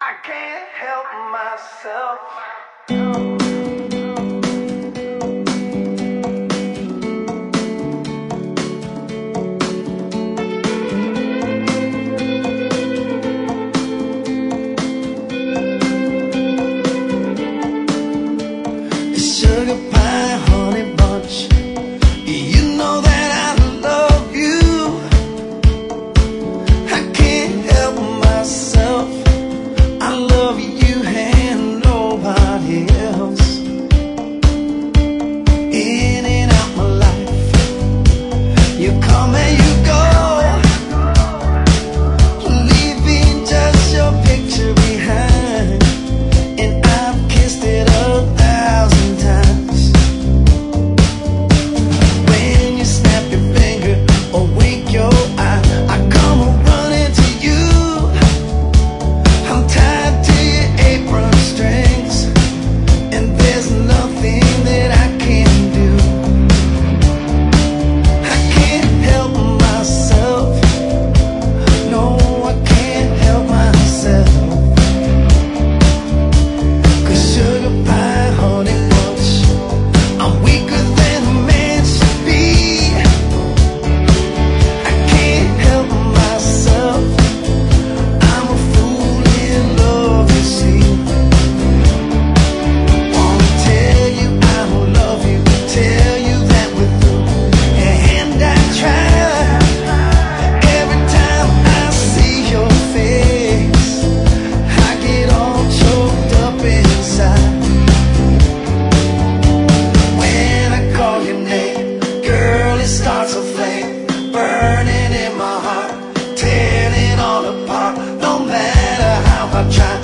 I can't help myself. Sugar pie, honey bunch. You know that I love you. I can't help myself. I love you and nobody else. In and out my life, you come and you go, leaving just your picture behind. And I've kissed it up. Starts a flame burning in my heart, tearing it all apart. No matter how I try,